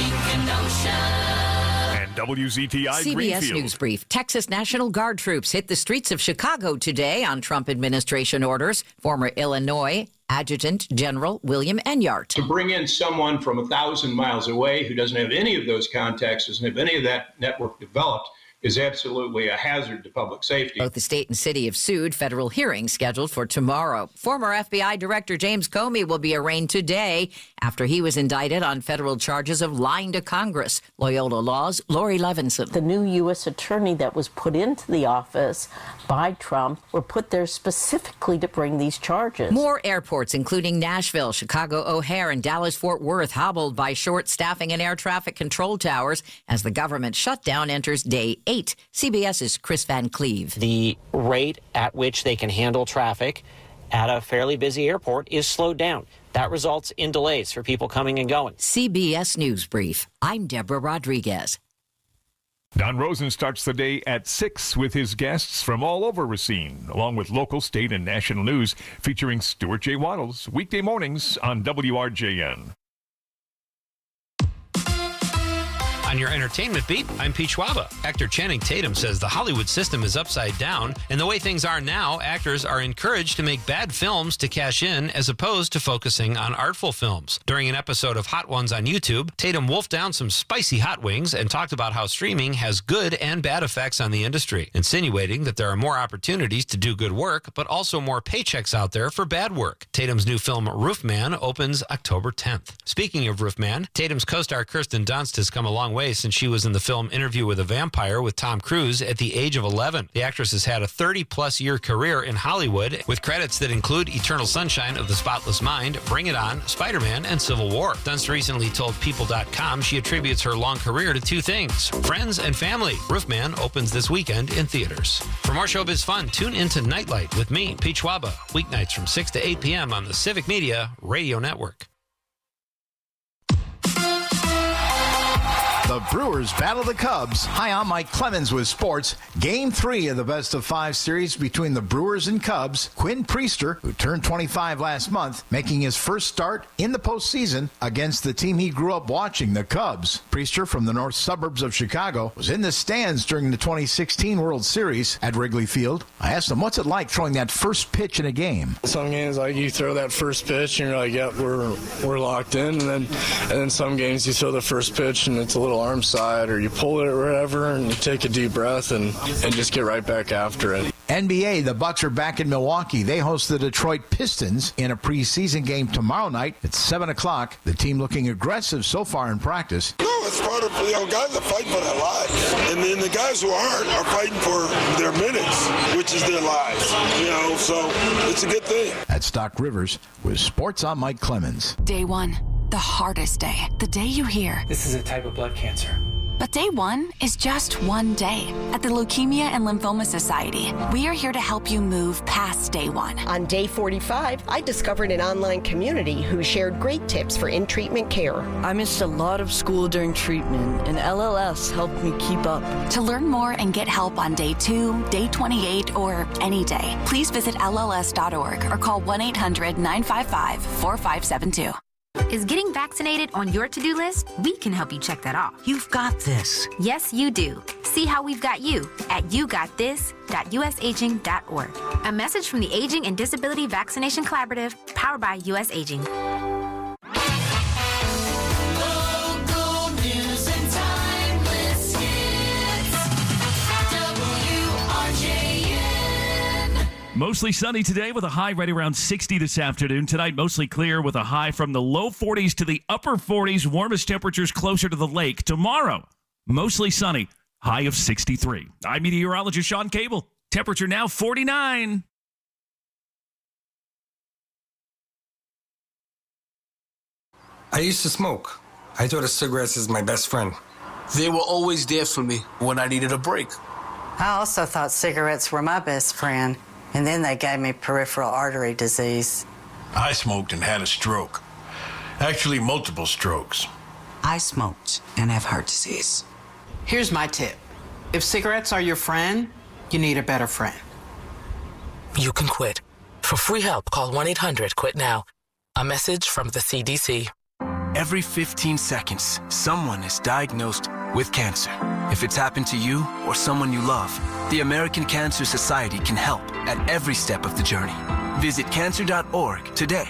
And WZTI CBS Greenfield. News Brief. Texas National Guard troops hit the streets of Chicago today on Trump administration orders. Former Illinois Adjutant General William Enyart. To bring in someone from 1,000 miles away who doesn't have any of those contacts, doesn't have any of that network developed, is absolutely a hazard to public safety. Both the state and city have sued. Federal hearings scheduled for tomorrow. Former FBI Director James Comey will be arraigned today after he was indicted on federal charges of lying to Congress. Loyola Law's Lori Levinson. The new U.S. attorney that was put into the office by Trump were put there specifically to bring these charges. More airports, including Nashville, Chicago O'Hare, and Dallas-Fort Worth, hobbled by short staffing and air traffic control towers as the government shutdown enters day 8. CBS's Chris Van Cleve. The rate at which they can handle traffic at a fairly busy airport is slowed down. That results in delays for people coming and going. CBS News Brief. I'm Deborah Rodriguez. Don Rosen starts the day at 6 with his guests from all over Racine, along with local, state, and national news featuring Stuart J. Waddles, weekday mornings on WRJN. On your entertainment beat, I'm Pete Schwaba. Actor Channing Tatum says the Hollywood system is upside down, and the way things are now, actors are encouraged to make bad films to cash in as opposed to focusing on artful films. During an episode of Hot Ones on YouTube, Tatum wolfed down some spicy hot wings and talked about how streaming has good and bad effects on the industry, insinuating that there are more opportunities to do good work, but also more paychecks out there for bad work. Tatum's new film, Roofman, opens October 10th. Speaking of Roofman, Tatum's co-star Kirsten Dunst has come a long way since she was in the film Interview with a Vampire with Tom Cruise at the age of 11. The actress has had a 30-plus year career in Hollywood with credits that include Eternal Sunshine of the Spotless Mind, Bring It On, Spider-Man, and Civil War. Dunst recently told People.com she attributes her long career to two things: friends and family. Roofman opens this weekend in theaters. For more showbiz fun, tune into Nightlight with me, Pete Schwaba, weeknights from 6 to 8 p.m. on the Civic Media Radio Network. The Brewers battle the Cubs. Hi, I'm Mike Clemens with sports. Game 3 of the best-of-5 series between the Brewers and Cubs. Quinn Priester, who turned 25 last month, making his first start in the postseason against the team he grew up watching, the Cubs. Priester, from the north suburbs of Chicago, was in the stands during the 2016 World Series at Wrigley Field. I asked him, what's it like throwing that first pitch in a game? Some games, like, you throw that first pitch and you're like, yep, we're locked in. And then some games you throw the first pitch and it's a little arm side, or you pull it or whatever, and you take a deep breath and just get right back after it. NBA, the Bucks are back in Milwaukee. They host the Detroit Pistons in a preseason game tomorrow night at 7 o'clock. The team looking aggressive so far in practice. No, it's part of, guys are fighting for their lives. And then the guys who aren't are fighting for their minutes, which is their lives. So it's a good thing. At Stock Rivers with Sports, I'm Mike Clemens. Day 1. The hardest day. The day you hear, this is a type of blood cancer. But day 1 is just one day. At the Leukemia and Lymphoma Society, we are here to help you move past day 1. On day 45, I discovered an online community who shared great tips for in-treatment care. I missed a lot of school during treatment, and LLS helped me keep up. To learn more and get help on day 2, day 28, or any day, please visit LLS.org or call 1-800-955-4572. Is getting vaccinated on your to-do list? We can help you check that off. You've got this. Yes, you do. See how we've got you at yougotthis.usaging.org. A message from the Aging and Disability Vaccination Collaborative, powered by U.S. Aging. Mostly sunny today with a high right around 60 this afternoon. Tonight, mostly clear with a high from the low 40s to the upper 40s. Warmest temperatures closer to the lake. Tomorrow, mostly sunny, high of 63. I'm meteorologist Sean Cable. Temperature now 49. I used to smoke. I thought of cigarettes as my best friend. They were always there for me when I needed a break. I also thought cigarettes were my best friend. And then they gave me peripheral artery disease. I smoked and had a stroke. Actually, multiple strokes. I smoked and have heart disease. Here's my tip. If cigarettes are your friend, you need a better friend. You can quit. For free help, call 1-800-QUIT-NOW. A message from the CDC. Every 15 seconds, someone is diagnosed with cancer. If it's happened to you or someone you love, the American Cancer Society can help at every step of the journey. Visit cancer.org today.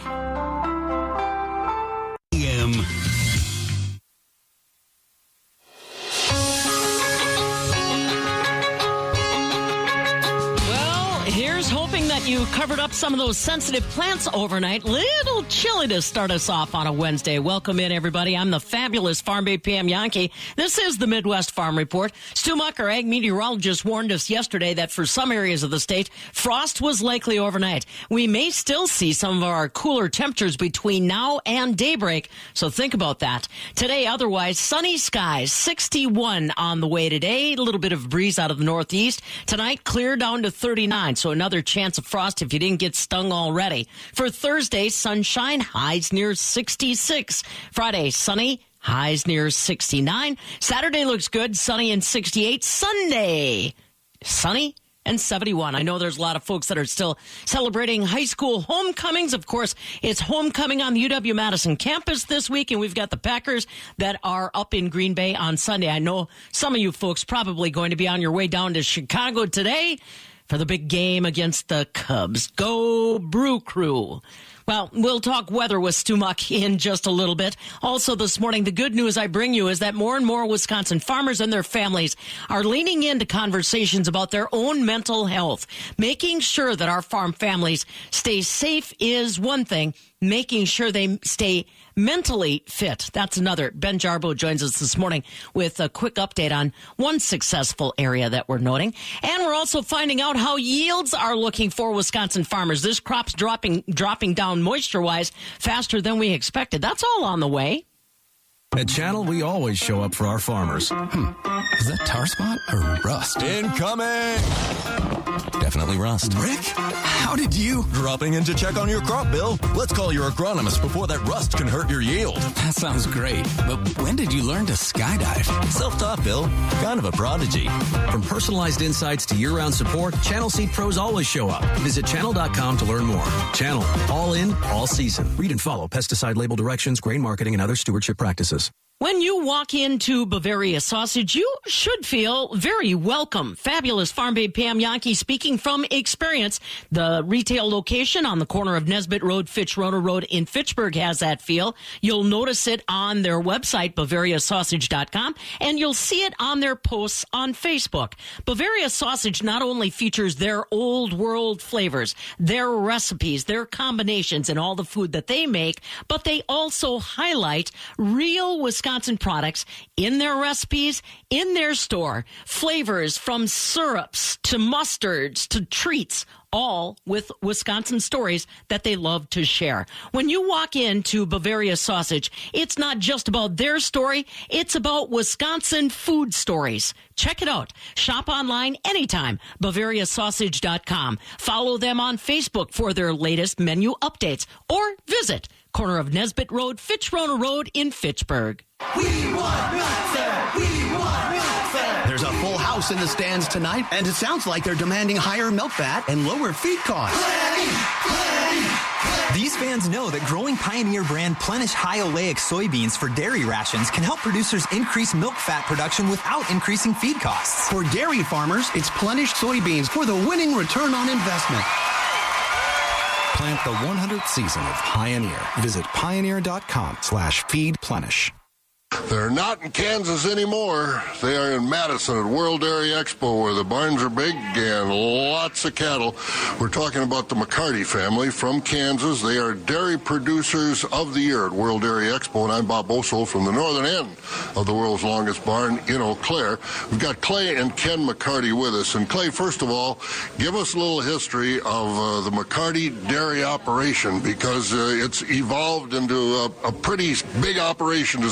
Here's hoping that you covered up some of those sensitive plants overnight. Little chilly to start us off on a Wednesday. Welcome in, everybody. I'm the fabulous Farm Babe Pam Yankee. This is the Midwest Farm Report. Stu Muck, our ag meteorologist, warned us yesterday that for some areas of the state, frost was likely overnight. We may still see some of our cooler temperatures between now and daybreak, so think about that. Today, otherwise, sunny skies, 61 on the way today. A little bit of breeze out of the northeast. Tonight, clear down to 39. So another chance of frost if you didn't get stung already. For Thursday, sunshine, highs near 66. Friday, sunny, highs near 69. Saturday looks good, sunny and 68. Sunday, sunny and 71. I know there's a lot of folks that are still celebrating high school homecomings. Of course, it's homecoming on the UW-Madison campus this week, and we've got the Packers that are up in Green Bay on Sunday. I know some of you folks probably going to be on your way down to Chicago today for the big game against the Cubs. Go Brew Crew. Well, we'll talk weather with Stu Muck in just a little bit. Also this morning, the good news I bring you is that more and more Wisconsin farmers and their families are leaning into conversations about their own mental health. Making sure that our farm families stay safe is one thing. Making sure they stay mentally fit, that's another. Ben Jarbo joins us this morning with a quick update on one successful area that we're noting. And we're also finding out how yields are looking for Wisconsin farmers. This crop's dropping down moisture-wise faster than we expected. That's all on the way. At Channel, we always show up for our farmers. Is that tar spot or rust? Incoming! Definitely rust. Rick, how did you? Dropping in to check on your crop, Bill. Let's call your agronomist before that rust can hurt your yield. That sounds great, but when did you learn to skydive? Self-taught, Bill. Kind of a prodigy. From personalized insights to year-round support, Channel Seed Pros always show up. Visit channel.com to learn more. Channel, all in, all season. Read and follow pesticide label directions, grain marketing, and other stewardship practices. When you walk into Bavaria Sausage, you should feel very welcome. Fabulous Farm Babe Pam Yankee speaking from experience. The retail location on the corner of Nesbitt Road, Fitch-Roner Road in Fitchburg has that feel. You'll notice it on their website, BavariaSausage.com, and you'll see it on their posts on Facebook. Bavaria Sausage not only features their old world flavors, their recipes, their combinations, and all the food that they make, but they also highlight real Wisconsin products in their recipes, in their store. Flavors from syrups to mustards to treats, all with Wisconsin stories that they love to share. When you walk into Bavaria Sausage, it's not just about their story, it's about Wisconsin food stories. Check it out. Shop online anytime, BavariaSausage.com. Follow them on Facebook for their latest menu updates, or visit corner of Nesbitt Road, Fitch-Roner Road in Fitchburg. We want milk fat! We want milk fat! There's a full house in the stands tonight, and it sounds like they're demanding higher milk fat and lower feed costs. These fans know that growing Pioneer brand Plenish High Oleic soybeans for dairy rations can help producers increase milk fat production without increasing feed costs. For dairy farmers, it's Plenish soybeans for the winning return on investment. Plant the 100th season of Pioneer. Visit pioneer.com/feedplenish. They're not in Kansas anymore. They are in Madison at World Dairy Expo, where the barns are big and lots of cattle. We're talking about the McCarty family from Kansas. They are dairy producers of the year at World Dairy Expo, and I'm Bob Bosold from the northern end of the world's longest barn in Eau Claire. We've got Clay and Ken McCarty with us. And Clay, first of all, give us a little history of the McCarty dairy operation, because it's evolved into a pretty big operation, to say the least.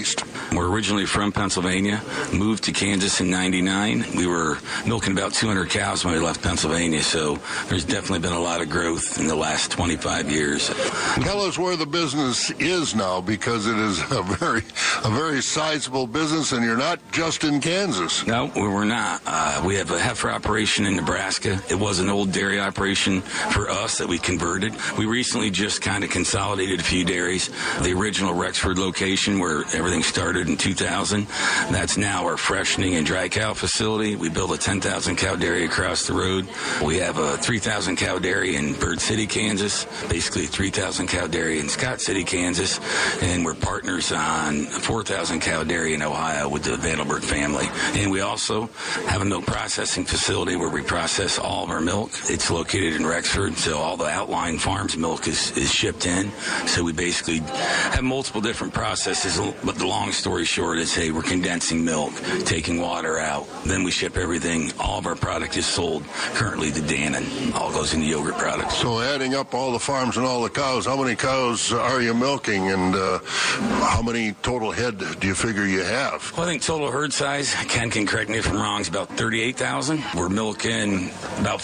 Northeast. We're originally from Pennsylvania, moved to Kansas in 99. We were milking about 200 cows when we left Pennsylvania, so there's definitely been a lot of growth in the last 25 years. Tell us where the business is now, because it is a very sizable business, and you're not just in Kansas. No, we're not. We have a heifer operation in Nebraska. It was an old dairy operation for us that we converted. We recently just kind of consolidated a few dairies. The original Rexford location where everything started in 2000, that's now our freshening and dry cow facility. We built a 10,000 cow dairy across the road. We have a 3,000 cow dairy in Bird City, Kansas, basically 3,000 cow dairy in Scott City, Kansas, and we're partners on a 4,000 cow dairy in Ohio with the Vandelberg family. And we also have a milk processing facility where we process all of our milk. It's located in Rexford, so all the outlying farms' milk is shipped in. So we basically have multiple different processes, but the long story short is, hey, we're condensing milk, taking water out, then we ship everything. All of our product is sold currently to Dannon. All goes into yogurt products. So adding up all the farms and all the cows, how many cows are you milking, and how many total head do you figure you have? Well, I think total herd size, Ken can correct me if I'm wrong, is about 38,000. We're milking about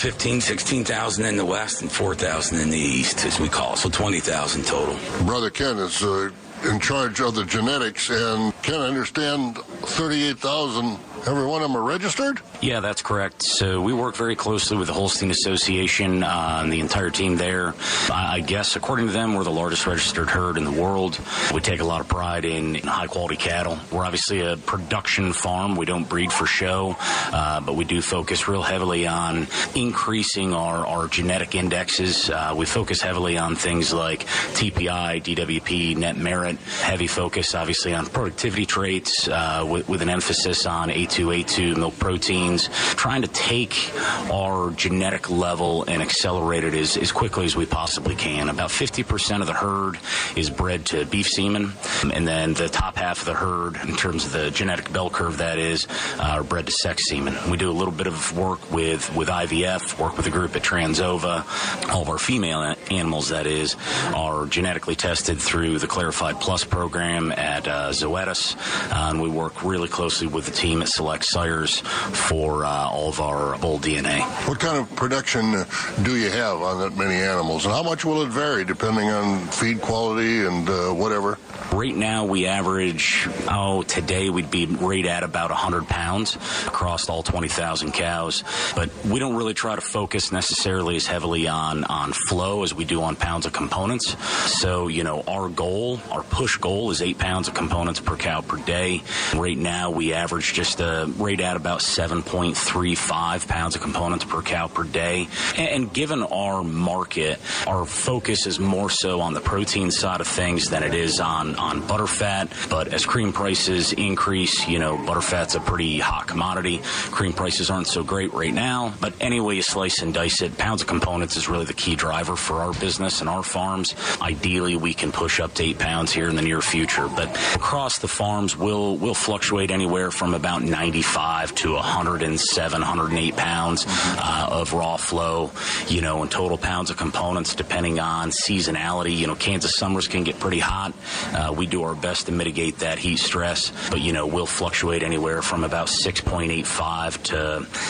16,000 in the west and 4,000 in the east, as we call it, so 20,000 total. Brother Ken is in charge of the genetics, and can I understand 38,000, every one of them are registered? Yeah, that's correct. So we work very closely with the Holstein Association and the entire team there. I guess, according to them, we're the largest registered herd in the world. We take a lot of pride in high-quality cattle. We're obviously a production farm. We don't breed for show, but we do focus real heavily on increasing our genetic indexes. We focus heavily on things like TPI, DWP, net merit, heavy focus, obviously, on productivity traits with an emphasis on A2, milk proteins, trying to take our genetic level and accelerate it as quickly as we possibly can. About 50% of the herd is bred to beef semen, and then the top half of the herd, in terms of the genetic bell curve that is, are bred to sex semen. We do a little bit of work with IVF, work with a group at Transova. All of our female animals, that is, are genetically tested through the Clarified Plus program at Zoetis, and we work really closely with the team at Select Sires for all of our bull DNA. What kind of production do you have on that many animals, and how much will it vary depending on feed quality and whatever? Right now we average, today we'd be right at about 100 pounds across all 20,000 cows, but we don't really try to focus necessarily as heavily on flow as we do on pounds of components. So, our push goal is 8 pounds of components per cow per day. Right now we average just right at about 7.35 pounds of components per cow per day. And given our market, our focus is more so on the protein side of things than it is on butterfat. But as cream prices increase, butterfat's a pretty hot commodity. Cream prices aren't so great right now. But any way you slice and dice it, pounds of components is really the key driver for our business and our farms. Ideally, we can push up to 8 pounds here in the near future. But across the farms, we'll fluctuate anywhere from about 95 to 107, 108 pounds of raw flow, and total pounds of components depending on seasonality. Kansas summers can get pretty hot. We do our best to mitigate that heat stress, but, we'll fluctuate anywhere from about 6.85 to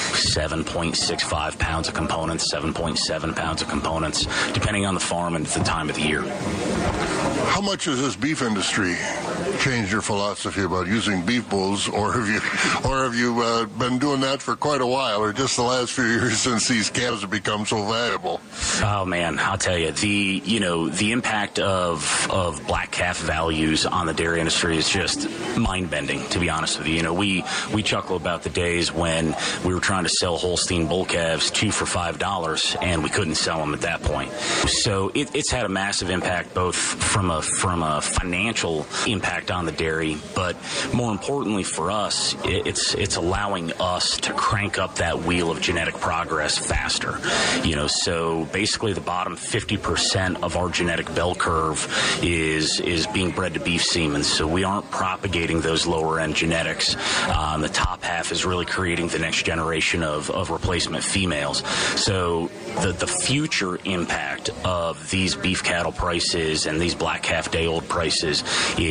7.65 pounds of components, 7.7 pounds of components, depending on the farm and the time of the year. How much has this beef industry changed your philosophy about using beef bulls, or have you been doing that for quite a while, or just the last few years since these calves have become so valuable? Oh man, I'll tell you, the impact of black calf values on the dairy industry is just mind-bending, to be honest with you. We chuckle about the days when we were trying to sell Holstein bull calves 2 for $5, and we couldn't sell them at that point. So it's had a massive impact, both from a financial impact on the dairy, but more importantly for us, it's allowing us to crank up that wheel of genetic progress faster. So basically the bottom 50% of our genetic bell curve is being bred to beef semen. So we aren't propagating those lower end genetics. The top half is really creating the next generation of replacement females. So the future impact of these beef cattle prices and these black calf day old prices is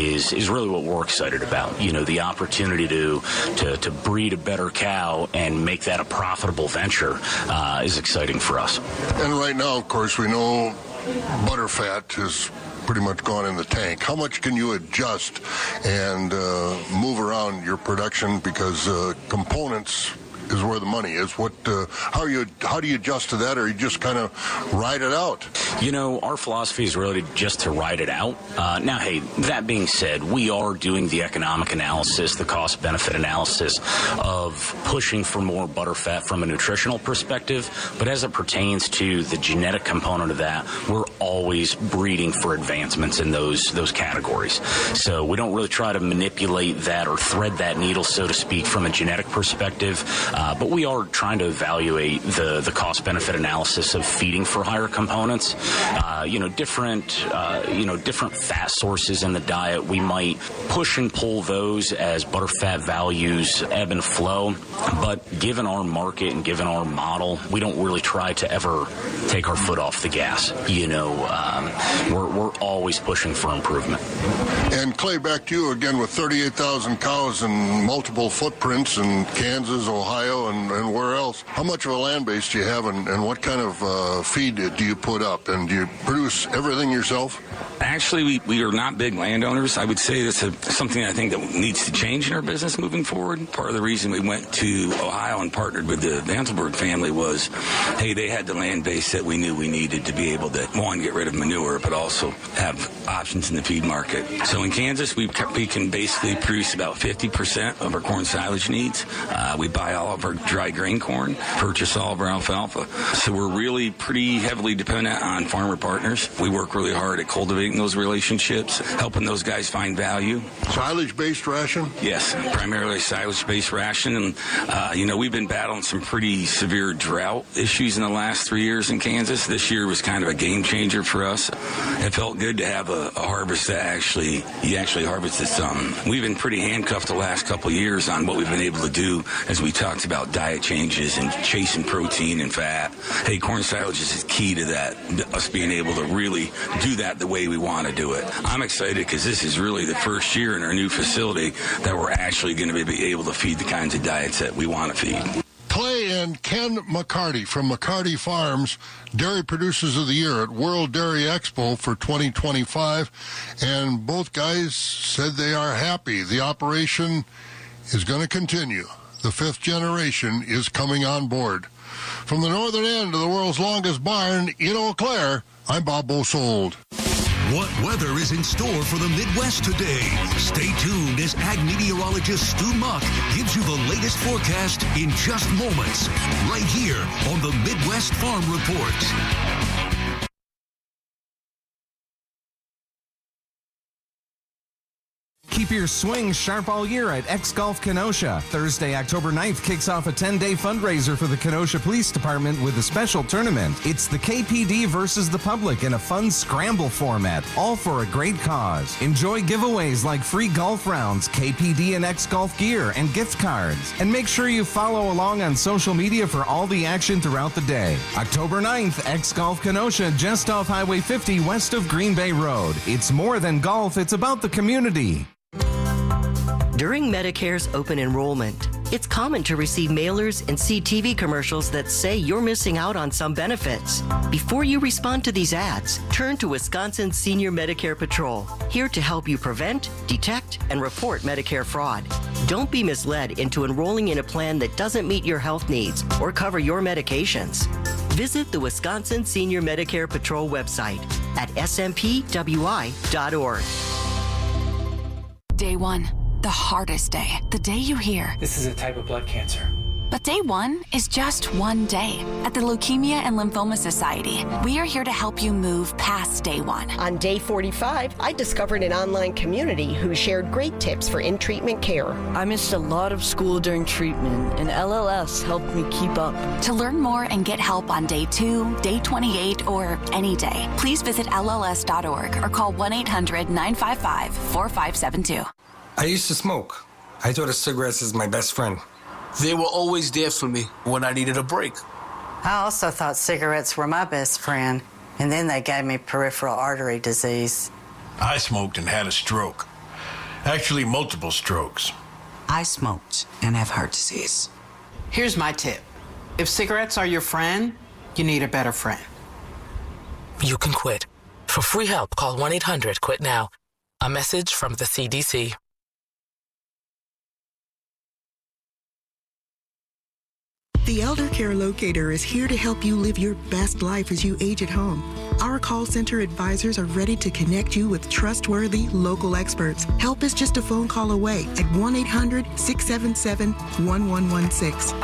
is really what we're excited about. You know, the opportunity to breed a better cow and make that a profitable venture is exciting for us. And right now, of course, we know butterfat is pretty much gone in the tank. How much can you adjust and move around your production, because components is where the money is? How do you adjust to that, or you just kind of ride it out? You know, our philosophy is really just to ride it out. Now, hey, that being said, we are doing the economic analysis, the cost-benefit analysis of pushing for more butterfat from a nutritional perspective. But as it pertains to the genetic component of that, we're always breeding for advancements in those categories. So we don't really try to manipulate that or thread that needle, so to speak, from a genetic perspective. But we are trying to evaluate the cost-benefit analysis of feeding for higher components. Different fat sources in the diet, we might push and pull those as butterfat values ebb and flow. But given our market and given our model, we don't really try to ever take our foot off the gas. We're always pushing for improvement. And Clay, back to you again with 38,000 cows and multiple footprints in Kansas, Ohio, and where else. How much of a land base do you have, and what kind of feed do you put up? And do you produce everything yourself? Actually, we are not big landowners. I would say that's something I think that needs to change in our business moving forward. Part of the reason we went to Ohio and partnered with the Vanselberg family was, hey, they had the land base that we knew we needed to be able to, one, get rid of manure, but also have options in the feed market. So in Kansas, we can basically produce about 50% of our corn silage needs. We buy all of our dry grain corn, purchase all of our alfalfa. So we're really pretty heavily dependent on farmer partners. We work really hard at cultivating those relationships, helping those guys find value. Silage-based ration? Yes, primarily silage-based ration. And, we've been battling some pretty severe drought issues in the last 3 years in Kansas. This year was kind of a game changer for us. It felt good to have a harvest that you actually harvested some. We've been pretty handcuffed the last couple of years on what we've been able to do as we talked about diet changes and chasing protein and fat. Hey, corn silage is key to that, us being able to really do that the way we want to do it. I'm excited because this is really the first year in our new facility that we're actually going to be able to feed the kinds of diets that we want to feed. Clay and Ken McCarty from McCarty Farms, Dairy Producers of the Year at World Dairy Expo for 2025. And both guys said they are happy. The operation is going to continue. The fifth generation is coming on board. From the northern end of the world's longest barn in Eau Claire, I'm Bob Bosold. What weather is in store for the Midwest today? Stay tuned as ag meteorologist Stu Muck gives you the latest forecast in just moments, right here on the Midwest Farm Report. Keep your swing sharp all year at X-Golf Kenosha. Thursday, October 9th kicks off a 10-day fundraiser for the Kenosha Police Department with a special tournament. It's the KPD versus the public in a fun scramble format, all for a great cause. Enjoy giveaways like free golf rounds, KPD and X-Golf gear, and gift cards. And make sure you follow along on social media for all the action throughout the day. October 9th, X-Golf Kenosha, just off Highway 50 west of Green Bay Road. It's more than golf, it's about the community. During Medicare's open enrollment, it's common to receive mailers and see TV commercials that say you're missing out on some benefits. Before you respond to these ads, turn to Wisconsin Senior Medicare Patrol, here to help you prevent, detect, and report Medicare fraud. Don't be misled into enrolling in a plan that doesn't meet your health needs or cover your medications. Visit the Wisconsin Senior Medicare Patrol website at smpwi.org. Day one. The hardest day. The day you hear, this is a type of blood cancer. But day one is just one day. At the Leukemia and Lymphoma Society, we are here to help you move past day one. On day 45, I discovered an online community who shared great tips for in-treatment care. I missed a lot of school during treatment, and LLS helped me keep up. To learn more and get help on day 2, day 28, or any day, please visit LLS.org or call 1-800-955-4572. I used to smoke. I thought of cigarettes as my best friend. They were always there for me when I needed a break. I also thought cigarettes were my best friend, and then they gave me peripheral artery disease. I smoked and had a stroke. Actually, multiple strokes. I smoked and have heart disease. Here's my tip. If cigarettes are your friend, you need a better friend. You can quit. For free help, call 1-800-QUIT-NOW. A message from the CDC. The Elder Care Locator is here to help you live your best life as you age at home. Our call center advisors are ready to connect you with trustworthy local experts. Help is just a phone call away at 1-800-677-1116.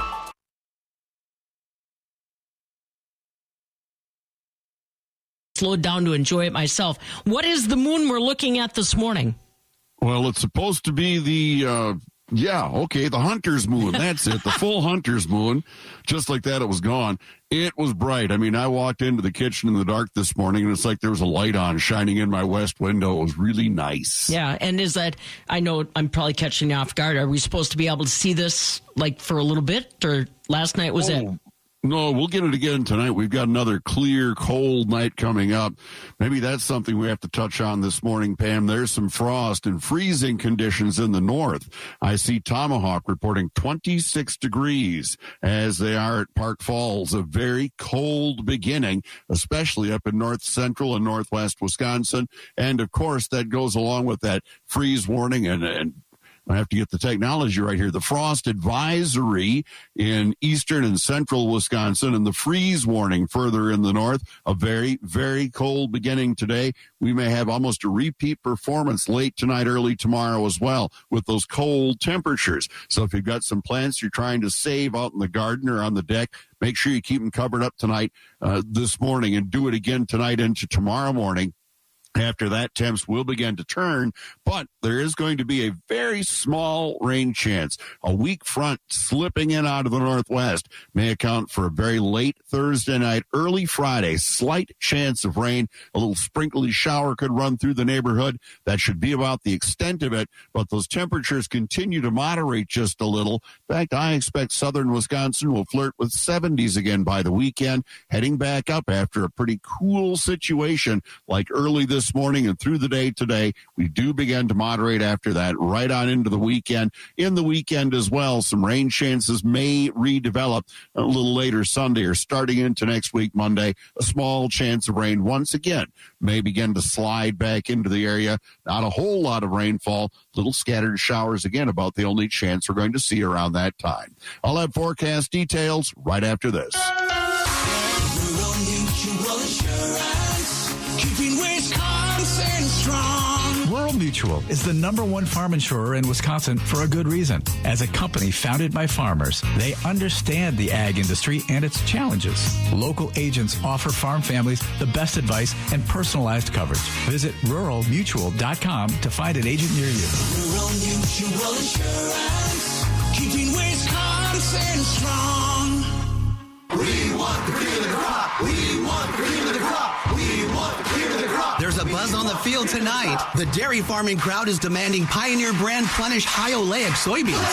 Slowed down to enjoy it myself. What is the moon we're looking at this morning? Well, it's supposed to be the hunter's moon. That's it. The full hunter's moon. Just like that, it was gone. It was bright. I mean, I walked into the kitchen in the dark this morning, and it's like there was a light on shining in my west window. It was really nice. Yeah, and is that, I know I'm probably catching you off guard. Are we supposed to be able to see this, like, for a little bit? Or last night was it? No, we'll get it again tonight. We've got another clear, cold night coming up. Maybe that's something we have to touch on this morning, Pam. There's some frost and freezing conditions in the north. I see Tomahawk reporting 26 degrees as they are at Park Falls. A very cold beginning, especially up in north central and northwest Wisconsin. And, of course, that goes along with that freeze warning and I have to get the technology right here. The frost advisory in eastern and central Wisconsin and the freeze warning further in the north. A very, very cold beginning today. We may have almost a repeat performance late tonight, early tomorrow as well with those cold temperatures. So if you've got some plants you're trying to save out in the garden or on the deck, make sure you keep them covered up tonight, this morning, and do it again tonight into tomorrow morning. After that, temps will begin to turn, but there is going to be a very small rain chance. A weak front slipping in out of the northwest may account for a very late Thursday night, early Friday, slight chance of rain. A little sprinkly shower could run through the neighborhood. That should be about the extent of it, but those temperatures continue to moderate just a little. In fact, I expect southern Wisconsin will flirt with 70s again by the weekend, heading back up after a pretty cool situation like early this morning and through the day today. We do begin to moderate after that, right on into the weekend. In the weekend as well, some rain chances may redevelop a little later Sunday or starting into next week, Monday. A small chance of rain once again may begin to slide back into the area. Not a whole lot of rainfall, little scattered showers again, about the only chance we're going to see around that time. I'll have forecast details right after this. Rural Mutual Insurance, keeping Wisconsin strong. Rural Mutual is the #1 farm insurer in Wisconsin for a good reason. As a company founded by farmers, they understand the ag industry and its challenges. Local agents offer farm families the best advice and personalized coverage. Visit ruralmutual.com to find an agent near you. Rural Mutual Insurance, keeping Wisconsin strong. We want the cream of the crop. We want the cream of the crop. We want the cream of the crop. There's a buzz on the field tonight. The dairy farming crowd is demanding Pioneer brand Plenish high oleic soybeans.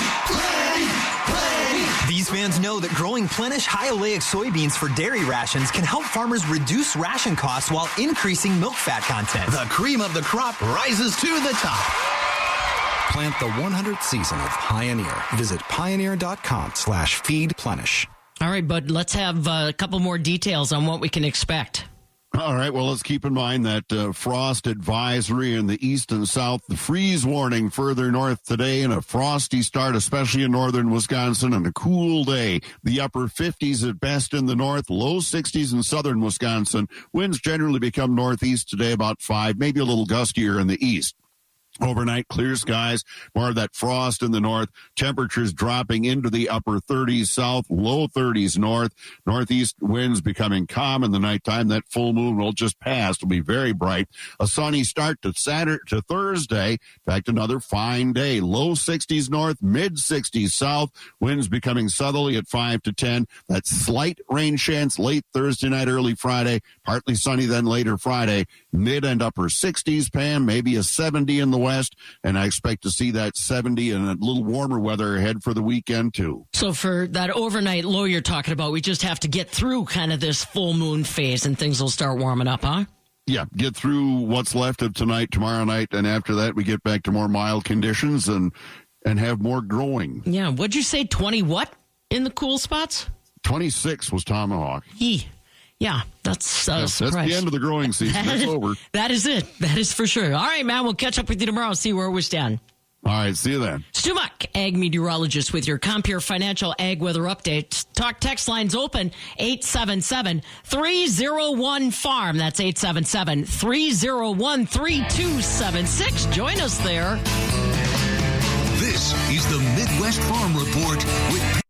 These fans know that growing Plenish high oleic soybeans for dairy rations can help farmers reduce ration costs while increasing milk fat content. The cream of the crop rises to the top. Plant the 100th season of Pioneer. Visit pioneer.com/feedplenish. All right, bud, let's have a couple more details on what we can expect. All right, well, let's keep in mind that frost advisory in the east and south, the freeze warning further north today, and a frosty start, especially in northern Wisconsin, and a cool day. The upper 50s at best in the north, low 60s in southern Wisconsin. Winds generally become northeast today, about 5, maybe a little gustier in the east. Overnight, clear skies, more of that frost in the north, temperatures dropping into the upper 30s south, low 30s north, northeast winds becoming calm in the nighttime. That full moon will just pass. It'll be very bright. A sunny start to Thursday. In fact, another fine day. Low 60s north, mid 60s south, winds becoming southerly at 5 to 10. That slight rain chance late Thursday night, early Friday, partly sunny then later Friday, mid and upper 60s, Pam, maybe a 70 in the west, and I expect to see that 70 and a little warmer weather ahead for the weekend, too. So for that overnight low you're talking about, we just have to get through kind of this full moon phase and things will start warming up, huh? get through what's left of tonight, tomorrow night, and after that we get back to more mild conditions and have more growing. Yeah, what'd you say, 20 what in the cool spots? 26 was Tomahawk. Yeah, that's the end of the growing season. That's over. That is it. That is for sure. All right, man, we'll catch up with you tomorrow, see where we stand. All right, see you then. Stu Muck, ag meteorologist with your Compeer Financial Ag Weather Update. Talk text lines open, 877-301-FARM. That's 877-301-3276. Join us there. This is the Midwest Farm Report with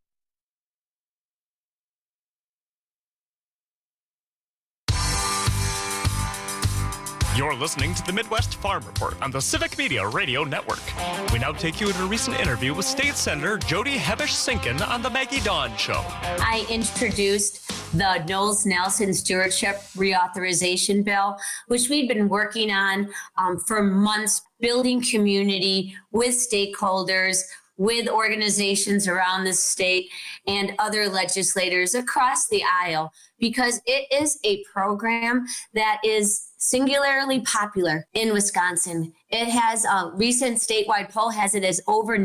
You're listening to the Midwest Farm Report on the Civic Media Radio Network. We now take you to a recent interview with State Senator Jody Hebesh-Sinken on the Maggie Dawn Show. I introduced the Knowles-Nelson Stewardship Reauthorization Bill, which we've been working on for months, building community with stakeholders, with organizations around the state and other legislators across the aisle, because it is a program that is singularly popular in Wisconsin. It has a recent statewide poll has it as over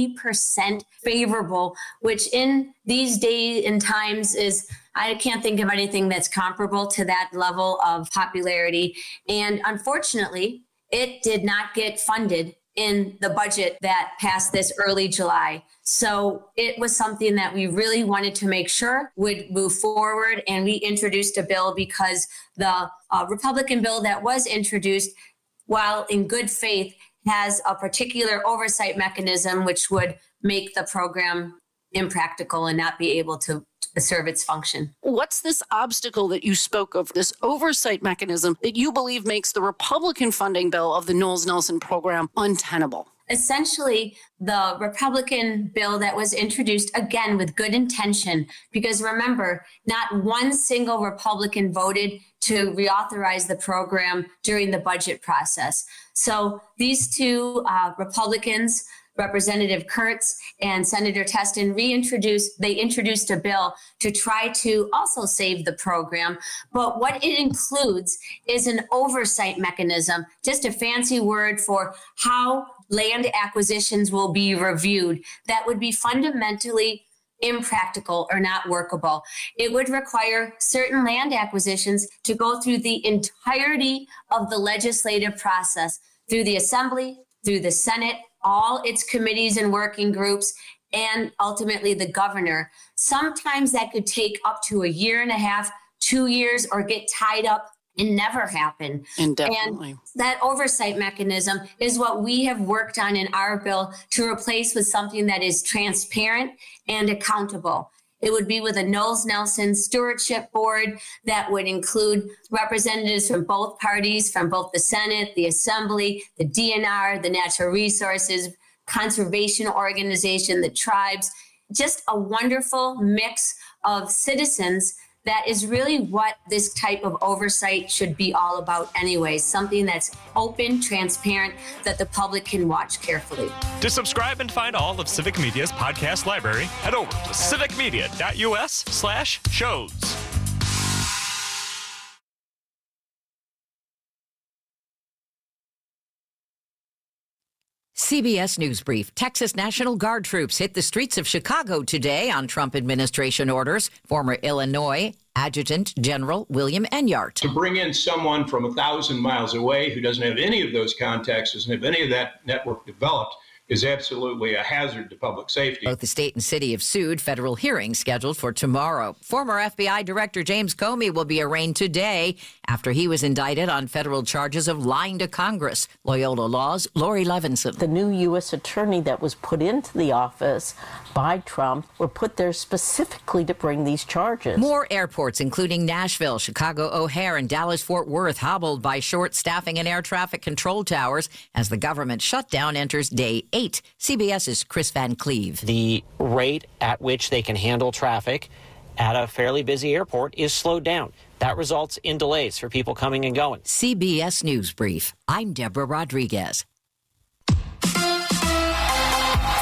90% favorable, which in these days and times is, I can't think of anything that's comparable to that level of popularity. And unfortunately, it did not get funded in the budget that passed this early July. So it was something that we really wanted to make sure would move forward. And we introduced a bill because the Republican bill that was introduced, while in good faith, has a particular oversight mechanism which would make the program impractical and not be able to serve its function. What's this obstacle that you spoke of, this oversight mechanism that you believe makes the Republican funding bill of the Knowles-Nelson program untenable? Essentially, the Republican bill that was introduced, again, with good intention, because remember, not one single Republican voted to reauthorize the program during the budget process. So these two Republicans, Representative Kurtz and Senator Testin, introduced a bill to try to also save the program. But what it includes is an oversight mechanism, just a fancy word for how land acquisitions will be reviewed that would be fundamentally impractical or not workable. It would require certain land acquisitions to go through the entirety of the legislative process, through the Assembly, through the Senate, all its committees and working groups, and ultimately the governor. Sometimes that could take up to a year and a half, 2 years, or get tied up and never happen. Indefinitely. And that oversight mechanism is what we have worked on in our bill to replace with something that is transparent and accountable. It would be with a Knowles-Nelson Stewardship Board that would include representatives from both parties, from both the Senate, the Assembly, the DNR, the Natural Resources, Conservation Organization, the tribes, just a wonderful mix of citizens. That is really what this type of oversight should be all about anyway, something that's open, transparent, that the public can watch carefully. To subscribe and find all of Civic Media's podcast library, head over to civicmedia.us/shows. CBS News Brief. Texas National Guard troops hit the streets of Chicago today on Trump administration orders. Former Illinois Adjutant General William Enyart. To bring in someone from 1,000 miles away who doesn't have any of those contacts, doesn't have any of that network developed, is absolutely a hazard to public safety. Both the state and city have sued. Federal hearings scheduled for tomorrow. Former FBI Director James Comey will be arraigned today after he was indicted on federal charges of lying to Congress. Loyola Law's Lori Levinson. The new U.S. attorney that was put into the office by Trump were put there specifically to bring these charges. More airports, including Nashville, Chicago O'Hare, and Dallas-Fort Worth, hobbled by short staffing and air traffic control towers as the government shutdown enters day 8. CBS's Chris Van Cleve. The rate at which they can handle traffic at a fairly busy airport is slowed down. That results in delays for people coming and going. CBS News Brief. I'm Deborah Rodriguez. The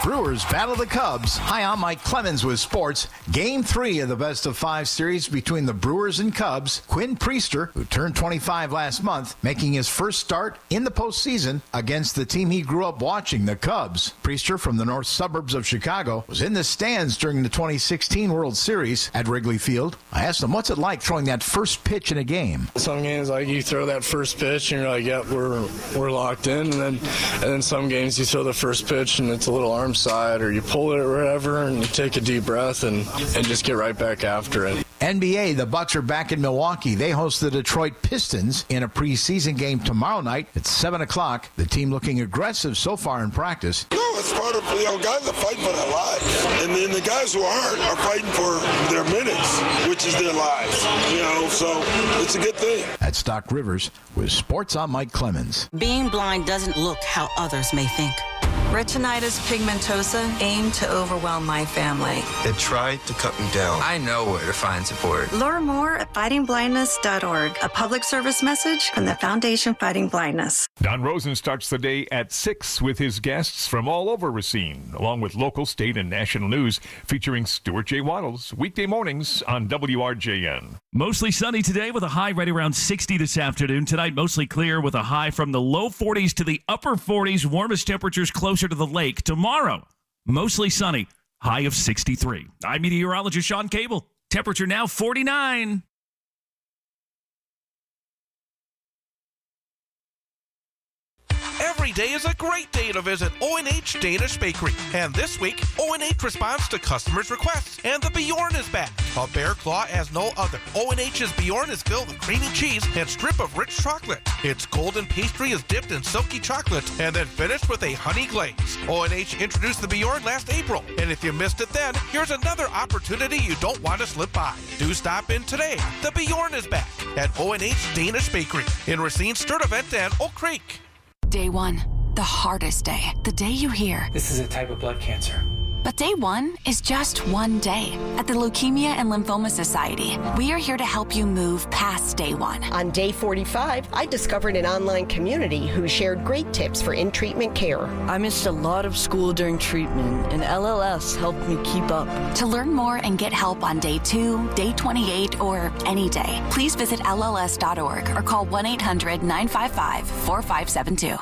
Brewers battle the Cubs. Hi, I'm Mike Clemens with sports. Game 3 of the best-of-5 series between the Brewers and Cubs. Quinn Priester, who turned 25 last month, making his first start in the postseason against the team he grew up watching, the Cubs. Priester, from the north suburbs of Chicago, was in the stands during the 2016 World Series at Wrigley Field. I asked him, what's it like throwing that first pitch in a game? Some games, like, you throw that first pitch and you're like, yep, we're locked in. And then some games you throw the first pitch and it's a little arm side, or you pull it or whatever, and you take a deep breath and just get right back after it. NBA, the Bucks are back in Milwaukee. They host the Detroit Pistons in a preseason game tomorrow night at 7 o'clock. The team looking aggressive so far in practice. No, it's part of, guys are fighting for their lives. And then the guys who aren't are fighting for their minutes, which is their lives. So it's a good thing. At Stock Rivers, with Sports, I'm Mike Clemens. Being blind doesn't look how others may think. Retinitis pigmentosa aimed to overwhelm my family. It tried to cut me down. I know where to find support. Learn more at fightingblindness.org. A public service message from the Foundation Fighting Blindness. Don Rosen starts the day at 6 with his guests from all over Racine, along with local, state, and national news, featuring Stuart J. Waddles, weekday mornings on WRJN. Mostly sunny today with a high right around 60 this afternoon. Tonight, mostly clear with a high from the low 40s to the upper 40s. Warmest temperatures closer to the lake. Tomorrow, mostly sunny, high of 63. I'm meteorologist Sean Cable. Temperature now 49. Every day is a great day to visit O&H Danish Bakery. And this week, O&H responds to customers' requests, and the Bjorn is back. A bear claw as no other. O&H's Bjorn is filled with creamy cheese and strip of rich chocolate. Its golden pastry is dipped in silky chocolate and then finished with a honey glaze. O&H introduced the Bjorn last April, and if you missed it then, here's another opportunity you don't want to slip by. Do stop in today. The Bjorn is back at O&H Danish Bakery in Racine, Sturtevant, and Oak Creek. Day 1, the hardest day. The day you hear, this is a type of blood cancer. But day 1 is just one day. At the Leukemia and Lymphoma Society, we are here to help you move past day 1. On day 45, I discovered an online community who shared great tips for in-treatment care. I missed a lot of school during treatment, and LLS helped me keep up. To learn more and get help on day 2, day 28, or any day, please visit LLS.org or call 1-800-955-4572.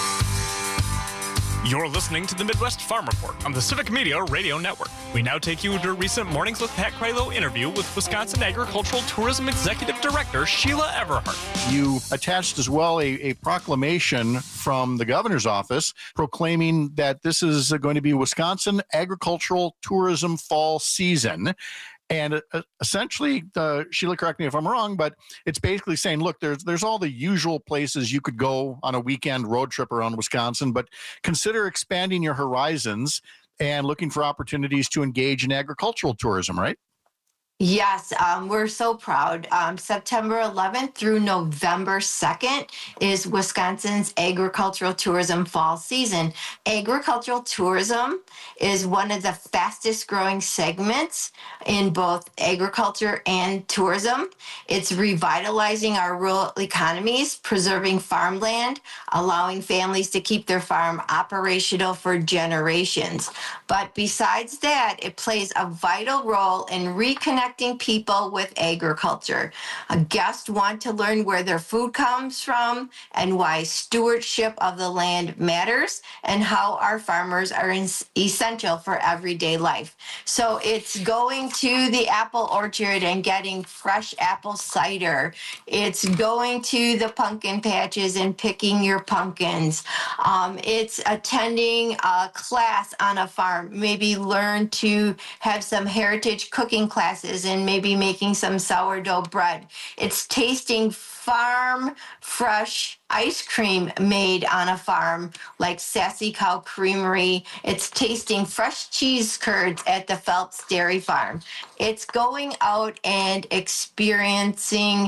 You're listening to the Midwest Farm Report on the Civic Media Radio Network. We now take you to a recent Mornings with Pat Krylo interview with Wisconsin Agricultural Tourism Executive Director Sheila Everhart. You attached as well a proclamation from the governor's office proclaiming that this is going to be Wisconsin Agricultural Tourism Fall Season. And essentially, Sheila, correct me if I'm wrong, but it's basically saying, look, there's all the usual places you could go on a weekend road trip around Wisconsin, but consider expanding your horizons and looking for opportunities to engage in agricultural tourism, right? Yes, we're so proud. September 11th through November 2nd is Wisconsin's agricultural tourism fall season. Agricultural tourism is one of the fastest growing segments in both agriculture and tourism. It's revitalizing our rural economies, preserving farmland, allowing families to keep their farm operational for generations. But besides that, it plays a vital role in reconnecting people with agriculture. Guests want to learn where their food comes from and why stewardship of the land matters and how our farmers are essential for everyday life. So it's going to the apple orchard and getting fresh apple cider. It's going to the pumpkin patches and picking your pumpkins. It's attending a class on a farm, maybe learn to have some heritage cooking classes and maybe making some sourdough bread. It's tasting farm fresh ice cream made on a farm like Sassy Cow Creamery. It's tasting fresh cheese curds at the Phelps Dairy Farm. It's going out and experiencing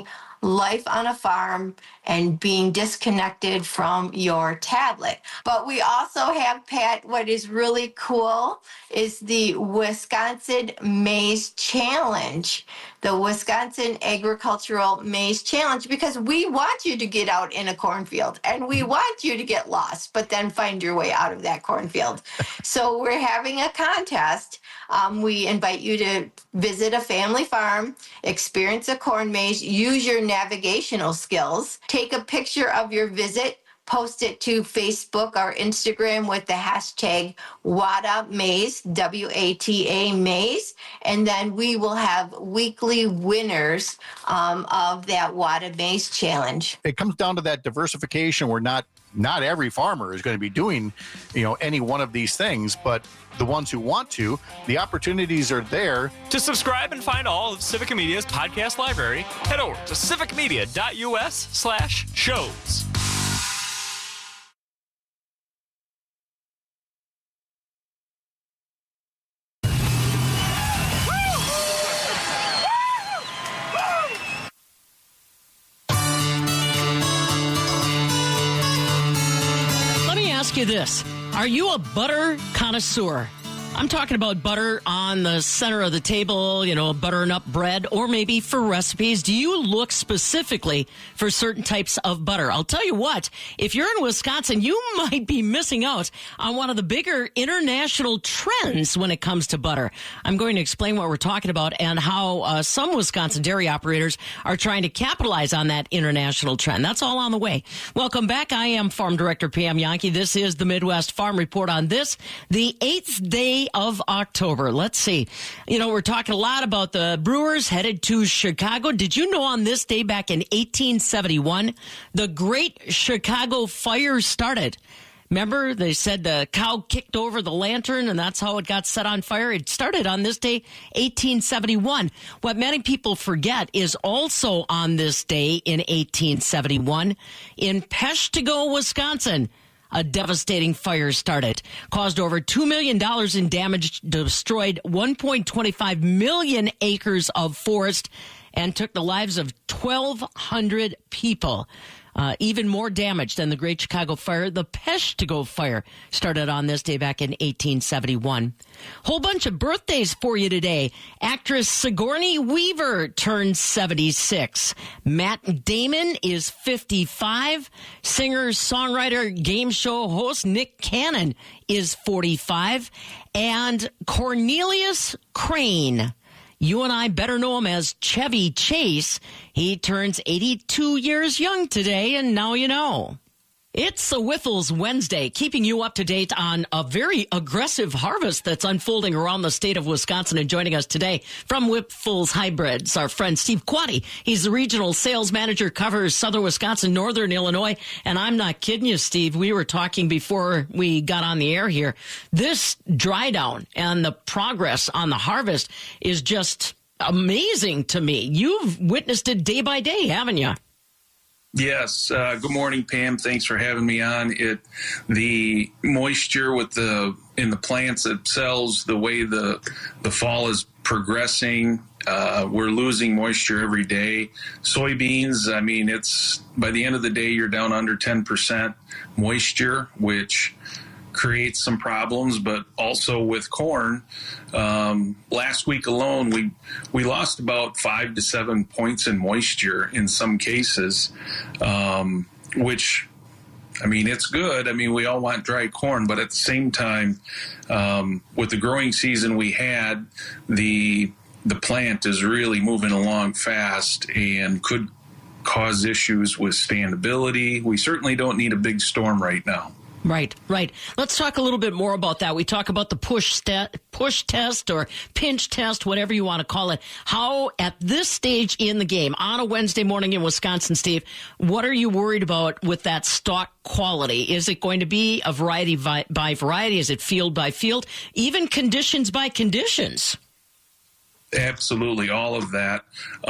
life on a farm and being disconnected from your tablet. But we also have, Pat, what is really cool is the Wisconsin Maize Challenge, the Wisconsin Agricultural Maize Challenge, because we want you to get out in a cornfield and we want you to get lost, but then find your way out of that cornfield. So we're having a contest. We invite you to visit a family farm, experience a corn maze, use your navigational skills, take a picture of your visit, post it to Facebook or Instagram with the hashtag WATA Maize, WATA Maize, and then we will have weekly winners of that WATA Maize Challenge. It comes down to that diversification where not every farmer is going to be doing, any one of these things, but the ones who want to, the opportunities are there. To subscribe and find all of Civica Media's podcast library, head over to civicmedia.us/shows. Let me ask you this. Are you a butter connoisseur? I'm talking about butter on the center of the table, buttering up bread, or maybe for recipes. Do you look specifically for certain types of butter? I'll tell you what, if you're in Wisconsin, you might be missing out on one of the bigger international trends when it comes to butter. I'm going to explain what we're talking about and how some Wisconsin dairy operators are trying to capitalize on that international trend. That's all on the way. Welcome back. I am Farm Director Pam Jahnke. This is the Midwest Farm Report on this, the 8th day of October. Let's see. We're talking a lot about the Brewers headed to Chicago. Did you know on this day back in 1871, the Great Chicago Fire started? Remember, they said the cow kicked over the lantern, and that's how it got set on fire. It started on this day, 1871. What many people forget is also on this day in 1871, in Peshtigo, Wisconsin, a devastating fire started, caused over $2 million in damage, destroyed 1.25 million acres of forest, and took the lives of 1,200 people. Even more damage than the Great Chicago Fire. The Peshtigo Fire started on this day back in 1871. Whole bunch of birthdays for you today. Actress Sigourney Weaver turns 76. Matt Damon is 55. Singer, songwriter, game show host Nick Cannon is 45. And Cornelius Crane, you and I better know him as Chevy Chase. He turns 82 years young today, and now you know. It's a Whiffles Wednesday, keeping you up to date on a very aggressive harvest that's unfolding around the state of Wisconsin. And joining us today from Whiffles Hybrids, our friend Steve Quaddy. He's the regional sales manager, covers southern Wisconsin, northern Illinois. And I'm not kidding you, Steve. We were talking before we got on the air here. This dry down and the progress on the harvest is just amazing to me. You've witnessed it day by day, haven't you? Yes. Good morning, Pam. Thanks for having me on. The moisture in the plants themselves, the way the fall is progressing, we're losing moisture every day. Soybeans, it's by the end of the day, you're down under 10% moisture, which creates some problems, but also with corn. Last week alone, we lost about 5 to 7 points in moisture in some cases, which, it's good. We all want dry corn, but at the same time, with the growing season we had, the plant is really moving along fast and could cause issues with standability. We certainly don't need a big storm right now. Right. Let's talk a little bit more about that. We talk about the push test or pinch test, whatever you want to call it. How, at this stage in the game, on a Wednesday morning in Wisconsin, Steve, what are you worried about with that stalk quality? Is it going to be a variety by variety? Is it field by field? Even conditions by conditions? Absolutely, all of that.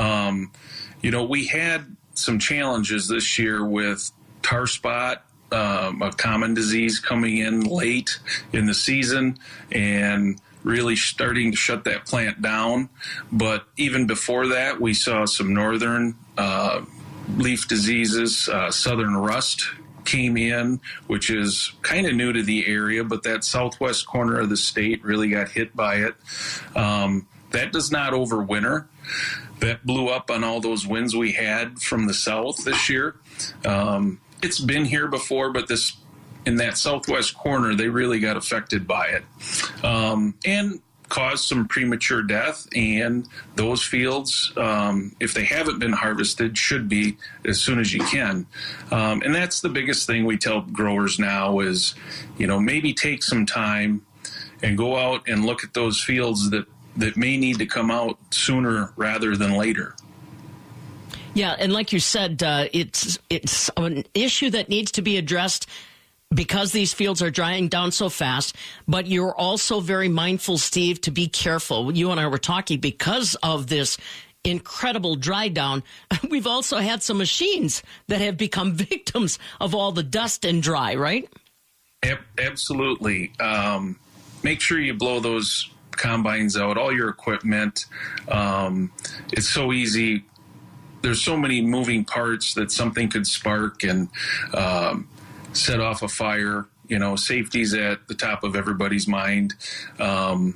We had some challenges this year with tar spot, a common disease coming in late in the season and really starting to shut that plant down. But even before that, we saw some northern leaf diseases. Southern rust came in, which is kind of new to the area, but that southwest corner of the state really got hit by it. That does not overwinter. That blew up on all those winds we had from the south this year. It's been here before, but in that southwest corner, they really got affected by it. And caused some premature death, and those fields, if they haven't been harvested, should be as soon as you can. And that's the biggest thing we tell growers now is, maybe take some time and go out and look at those fields that may need to come out sooner rather than later. Yeah, and like you said, it's an issue that needs to be addressed because these fields are drying down so fast, but you're also very mindful, Steve, to be careful. You and I were talking because of this incredible dry down. We've also had some machines that have become victims of all the dust and dry, right? Absolutely. Make sure you blow those combines out, all your equipment. It's so easy. There's so many moving parts that something could spark and set off a fire. Safety's at the top of everybody's mind. The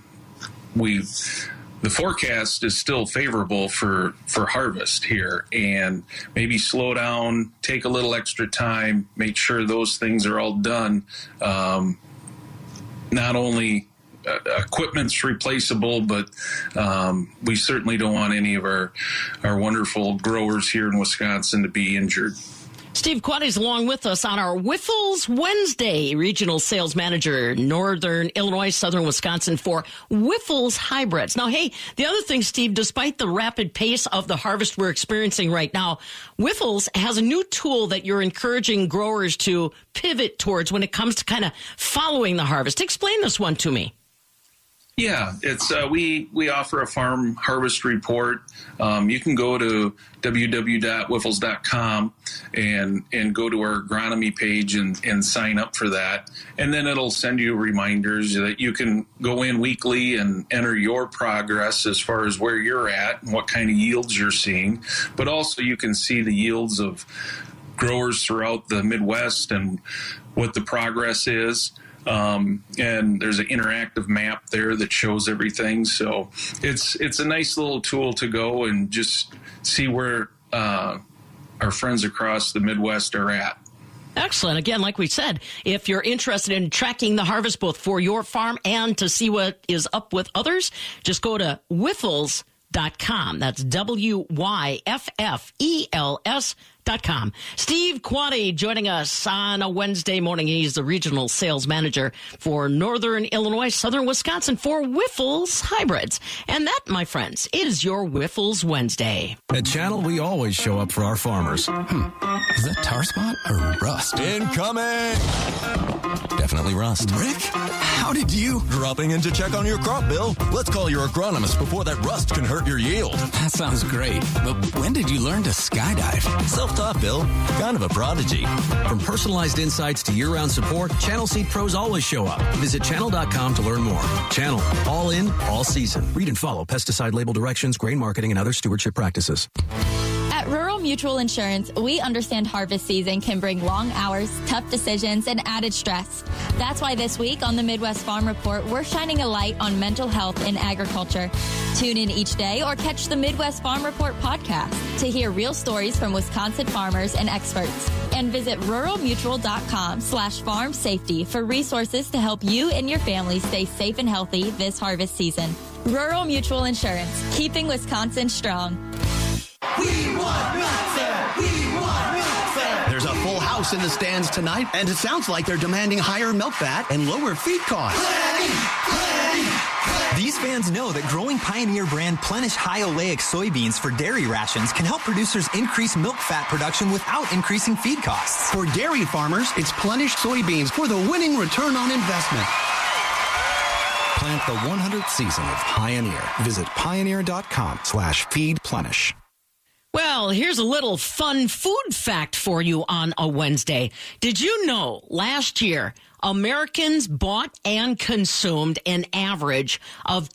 forecast is still favorable for harvest here, and maybe slow down, take a little extra time, make sure those things are all done. Not only equipment's replaceable, but we certainly don't want any of our wonderful growers here in Wisconsin to be injured. Steve Quaddy's along with us on our Wyffels Wednesday. Regional Sales Manager, Northern Illinois, Southern Wisconsin for Wyffels Hybrids. Now, hey, the other thing, Steve, despite the rapid pace of the harvest we're experiencing right now, Wyffels has a new tool that you're encouraging growers to pivot towards when it comes to kind of following the harvest. Explain this one to me. Yeah, it's we offer a farm harvest report. You can go to www.wyffels.com and go to our agronomy page and sign up for that. And then it'll send you reminders that you can go in weekly and enter your progress as far as where you're at and what kind of yields you're seeing. But also you can see the yields of growers throughout the Midwest and what the progress is. And there's an interactive map there that shows everything. So it's a nice little tool to go and just see where our friends across the Midwest are at. Excellent. Again, like we said, if you're interested in tracking the harvest both for your farm and to see what is up with others, just go to Wyffels.com. That's WYFFELS.com. Steve Quaddy joining us on a Wednesday morning. He's the Regional Sales Manager for Northern Illinois, Southern Wisconsin for Wyffels Hybrids. And that, my friends, is your Wyffels Wednesday. At Channel, we always show up for our farmers. Is that tar spot or rust? Incoming! Definitely rust. Rick, how did you? Dropping in to check on your crop, Bill. Let's call your agronomist before that rust can hurt your yield. That sounds great. But when did you learn to skydive? Self-taught, Bill. Kind of a prodigy. From personalized insights to year-round support, Channel Seed Pros always show up. Visit channel.com to learn more. Channel. All in, all season. Read and follow pesticide label directions, grain marketing, and other stewardship practices. At Rural Mutual Insurance, we understand harvest season can bring long hours, tough decisions, and added stress. That's why this week on the Midwest Farm Report, we're shining a light on mental health in agriculture. Tune in each day or catch the Midwest Farm Report podcast to hear real stories from Wisconsin farmers and experts. And visit ruralmutual.com/farm safety for resources to help you and your family stay safe and healthy this harvest season. Rural Mutual Insurance, keeping Wisconsin strong. We want milk fair! We want milk fair! There's a full house in the stands tonight, and it sounds like they're demanding higher milk fat and lower feed costs. These fans know that growing Pioneer brand Plenish high oleic soybeans for dairy rations can help producers increase milk fat production without increasing feed costs. For dairy farmers, it's Plenish soybeans for the winning return on investment. Plant the 100th season of Pioneer. Visit pioneer.com/feedplenish. Well, here's a little fun food fact for you on a Wednesday. Did you know last year Americans bought and consumed an average of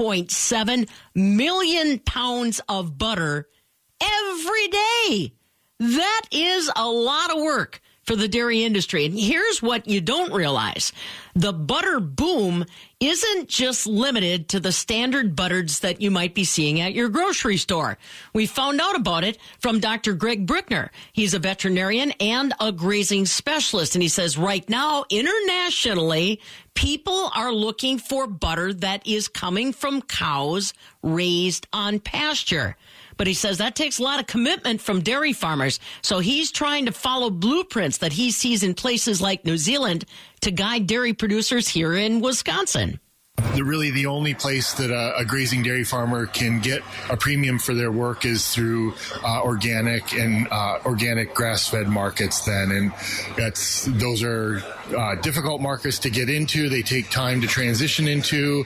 2.7 million pounds of butter every day? That is a lot of work for the dairy industry. And here's what you don't realize. The butter boom isn't just limited to the standard butters that you might be seeing at your grocery store. We found out about it from Dr. Greg Brickner. He's a veterinarian and a grazing specialist. And he says right now, internationally, people are looking for butter that is coming from cows raised on pasture. But he says that takes a lot of commitment from dairy farmers. So he's trying to follow blueprints that he sees in places like New Zealand to guide dairy producers here in Wisconsin. Really, the only place that a grazing dairy farmer can get a premium for their work is through organic and organic grass-fed markets then. And those are difficult markets to get into. They take time to transition into.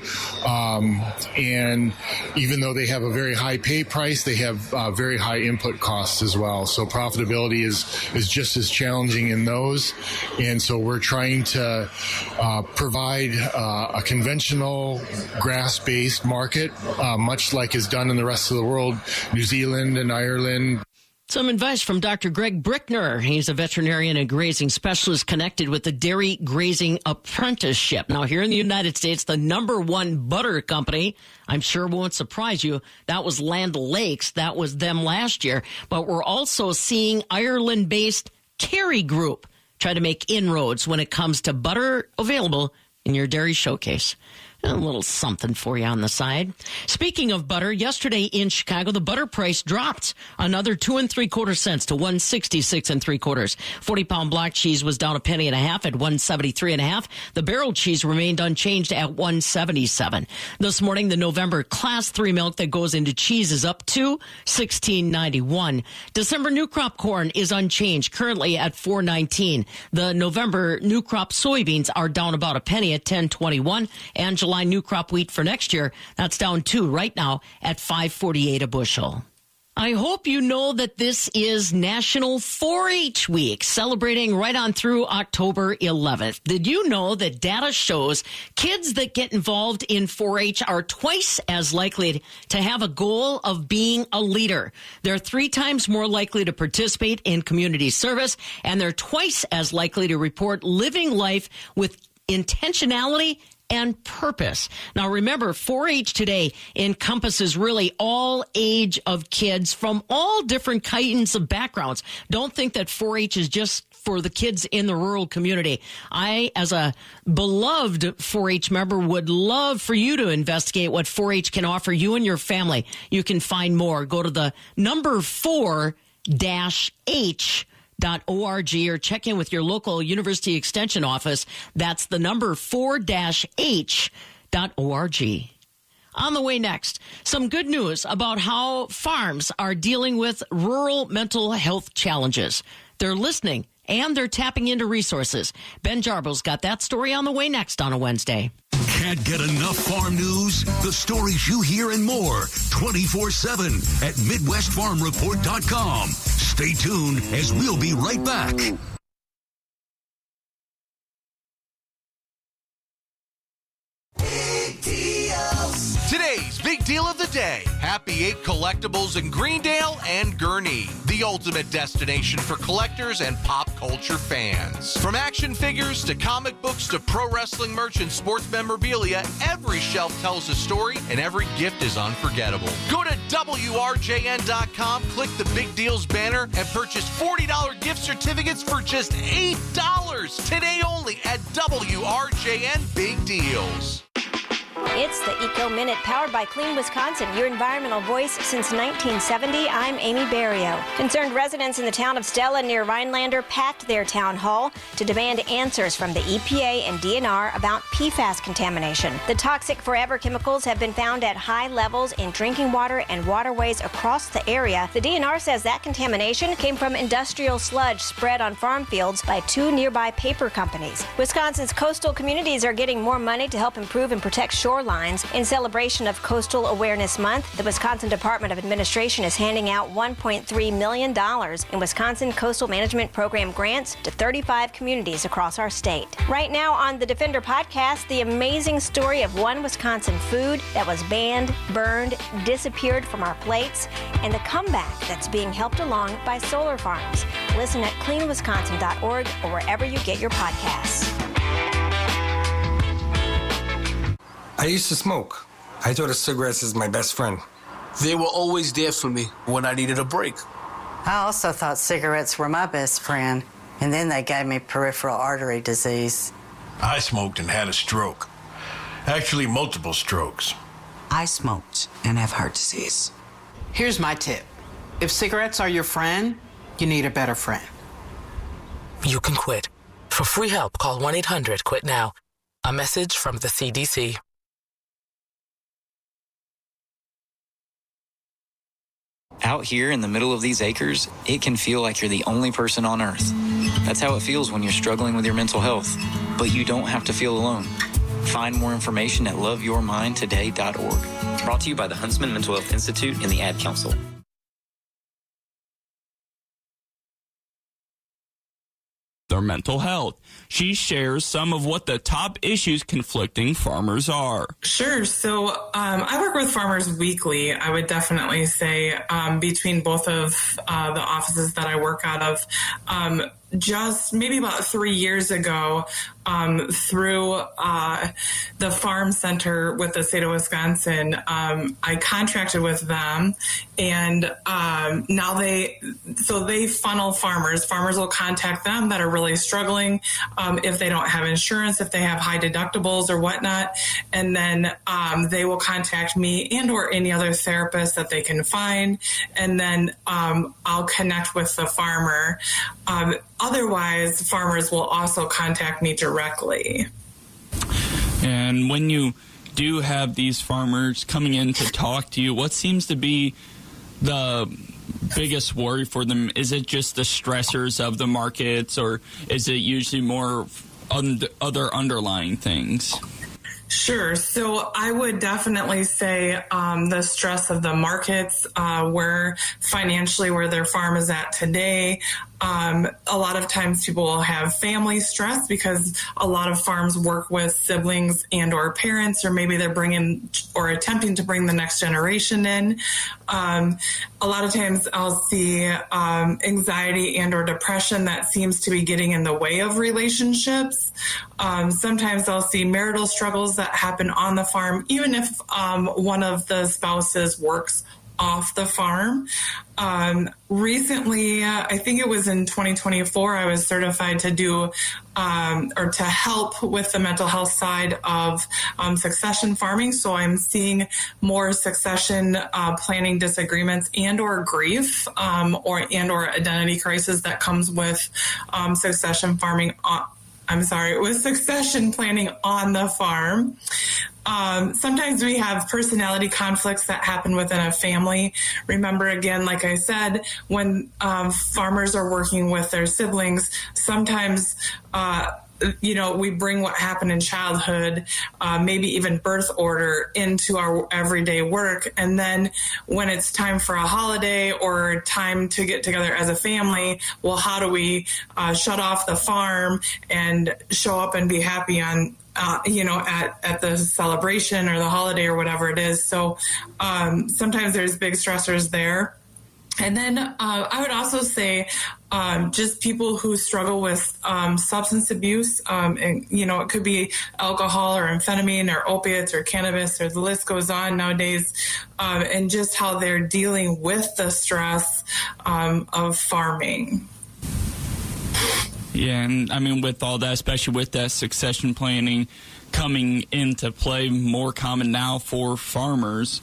And even though they have a very high pay price, they have very high input costs as well. So profitability is just as challenging in those. And so we're trying to provide a conventional grass-based market, much like is done in the rest of the world, New Zealand and Ireland. Some advice from Dr. Greg Brickner. He's a veterinarian and grazing specialist connected with the Dairy Grazing Apprenticeship. Now, here in the United States, the number one butter company, I'm sure won't surprise you, that was Land O'Lakes. That was them last year. But we're also seeing Ireland-based Kerry Group try to make inroads when it comes to butter available in your dairy showcase. A little something for you on the side. Speaking of butter, yesterday in Chicago, the butter price dropped another 2 3/4 cents to 166 3/4. 40-pound block cheese was down 1.5 pennies at 173.5. The barrel cheese remained unchanged at 177. This morning, the November Class 3 milk that goes into cheese is up to $16.91. December new crop corn is unchanged, currently at $4.19. The November new crop soybeans are down about 1 penny at $10.21, and July new crop wheat for next year, that's down too right now at $5.48 a bushel. I hope you know that this is National 4-H Week, celebrating right on through October 11th. Did you know that data shows kids that get involved in 4-H are twice as likely to have a goal of being a leader? They're 3 times more likely to participate in community service, and they're twice as likely to report living life with intentionality and purpose. Now, remember, 4-H today encompasses really all age of kids from all different kinds of backgrounds. Don't think that 4-H is just for the kids in the rural community. I, as a beloved 4-H member, would love for you to investigate what 4-H can offer you and your family. You can find more. Go to the number 4-H.org or check in with your local University Extension office. That's the number 4-H.org. On the way next, some good news about how farms are dealing with rural mental health challenges. They're listening and they're tapping into resources. Ben Jarbel's got that story on the way next on a Wednesday. Can't get enough farm news? The stories you hear and more 24/7 at MidwestFarmReport.com. Stay tuned as we'll be right back. Today's big deal of the day. Happy 8 Collectibles in Greendale and Gurnee. The ultimate destination for collectors and pop culture fans. From action figures to comic books to pro wrestling merch and sports memorabilia, every shelf tells a story and every gift is unforgettable. Go to WRJN.com, click the Big Deals banner, and purchase $40 gift certificates for just $8. Today only at WRJN Big Deals. It's the Eco Minute, powered by Clean Wisconsin, your environmental voice since 1970. I'm Amy Barrio. Concerned residents in the town of Stella near Rhinelander packed their town hall to demand answers from the EPA and DNR about PFAS contamination. The toxic forever chemicals have been found at high levels in drinking water and waterways across the area. The DNR says that contamination came from industrial sludge spread on farm fields by 2 nearby paper companies. Wisconsin's coastal communities are getting more money to help improve and protect shoreline shorelines. In celebration of Coastal Awareness Month, the Wisconsin Department of Administration is handing out $1.3 million in Wisconsin Coastal Management Program grants to 35 communities across our state. Right now on the Defender podcast, the amazing story of one Wisconsin food that was banned, burned, disappeared from our plates, and the comeback that's being helped along by solar farms. Listen at cleanwisconsin.org or wherever you get your podcasts. I used to smoke. I thought of cigarettes as my best friend. They were always there for me when I needed a break. I also thought cigarettes were my best friend, and then they gave me peripheral artery disease. I smoked and had a stroke. Actually, multiple strokes. I smoked and have heart disease. Here's my tip. If cigarettes are your friend, you need a better friend. You can quit. For free help, call 1-800-QUIT-NOW. A message from the CDC. Out here in the middle of these acres, it can feel like you're the only person on earth. That's how it feels when you're struggling with your mental health. But you don't have to feel alone. Find more information at loveyourmindtoday.org. Brought to you by the Huntsman Mental Health Institute and the Ad Council. Their mental health. She shares some of what the top issues conflicting farmers are. Sure. So I work with farmers weekly. I would definitely say between both of the offices that I work out of, just maybe about 3 years ago, through the farm center with the state of Wisconsin, I contracted with them, and now they funnel farmers. Farmers will contact them that are really struggling if they don't have insurance, if they have high deductibles or whatnot, and then they will contact me and or any other therapist that they can find, and then I'll connect with the farmer. Otherwise, farmers will also contact me directly. And when you do have these farmers coming in to talk to you, what seems to be the biggest worry for them? Is it just the stressors of the markets, or is it usually more other underlying things? Sure. So I would definitely say the stress of the markets, where financially where their farm is at today. A lot of times people will have family stress because a lot of farms work with siblings and or parents, or maybe they're bringing or attempting to bring the next generation in. A lot of times I'll see anxiety and or depression that seems to be getting in the way of relationships. Sometimes I'll see marital struggles that happen on the farm, even if one of the spouses works off the farm. Recently, I think it was in 2024, I was certified to do or to help with the mental health side of succession farming. So I'm seeing more succession planning disagreements and or grief or identity crisis that comes with succession farming. With succession planning on the farm. Sometimes we have personality conflicts that happen within a family. Remember, again, like I said, when farmers are working with their siblings, sometimes we bring what happened in childhood, maybe even birth order, into our everyday work. And then when it's time for a holiday or time to get together as a family, well, how do we shut off the farm and show up and be happy on at the celebration or the holiday or whatever it is. So sometimes there's big stressors there. And then I would also say just people who struggle with substance abuse, and, it could be alcohol or amphetamine or opiates or cannabis, or the list goes on nowadays, and just how they're dealing with the stress of farming. Yeah, and I mean, with all that, especially with that succession planning coming into play, more common now for farmers,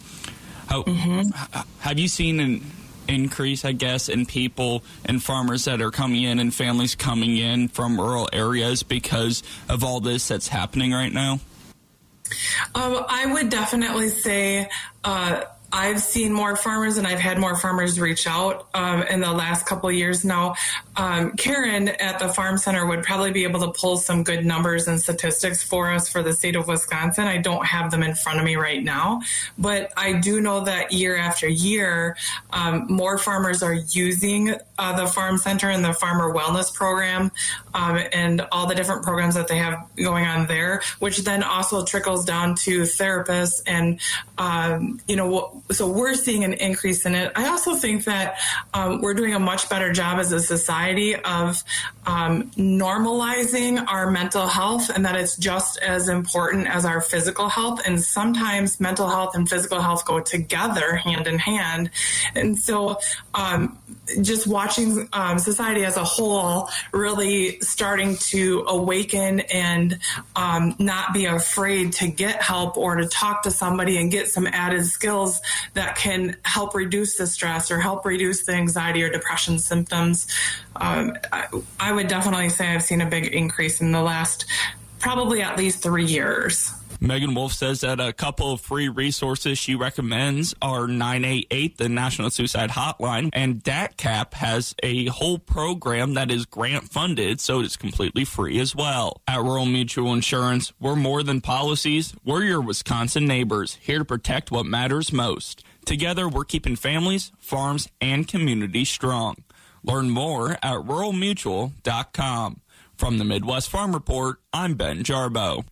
have you seen an increase, I guess, in people and farmers that are coming in and families coming in from rural areas because of all this that's happening right now? I would definitely say I've seen more farmers and I've had more farmers reach out in the last couple of years now. Karen at the Farm Center would probably be able to pull some good numbers and statistics for us for the state of Wisconsin. I don't have them in front of me right now, but I do know that year after year, more farmers are using the Farm Center and the Farmer Wellness Program and all the different programs that they have going on there, which then also trickles down to therapists and, so we're seeing an increase in it. I also think that we're doing a much better job as a society of normalizing our mental health, and that it's just as important as our physical health. And sometimes mental health and physical health go together hand in hand. And so just watching society as a whole really starting to awaken and not be afraid to get help or to talk to somebody and get some added skills that can help reduce the stress or help reduce the anxiety or depression symptoms. I would definitely say I've seen a big increase in the last probably at least 3 years. Megan Wolf says that a couple of free resources she recommends are 988, the National Suicide Hotline, and DATCAP has a whole program that is grant funded, so it's completely free as well. At Rural Mutual Insurance, we're more than policies. We're your Wisconsin neighbors, here to protect what matters most. Together, we're keeping families, farms, and communities strong. Learn more at ruralmutual.com. From the Midwest Farm Report, I'm Ben Jarbo.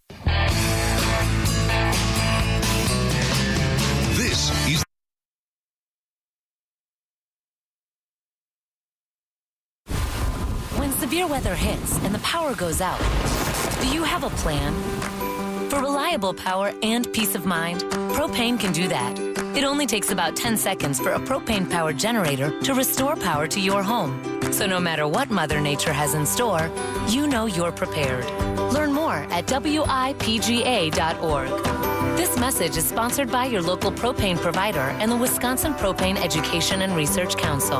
This is When severe weather hits and the power goes out, do you have a plan? For reliable power and peace of mind, Propane can do that. It only takes about 10 seconds for a propane-powered generator to restore power to your home. So no matter what Mother Nature has in store, you know you're prepared. Learn more at WIPGA.org. This message is sponsored by your local propane provider and the Wisconsin Propane Education and Research Council.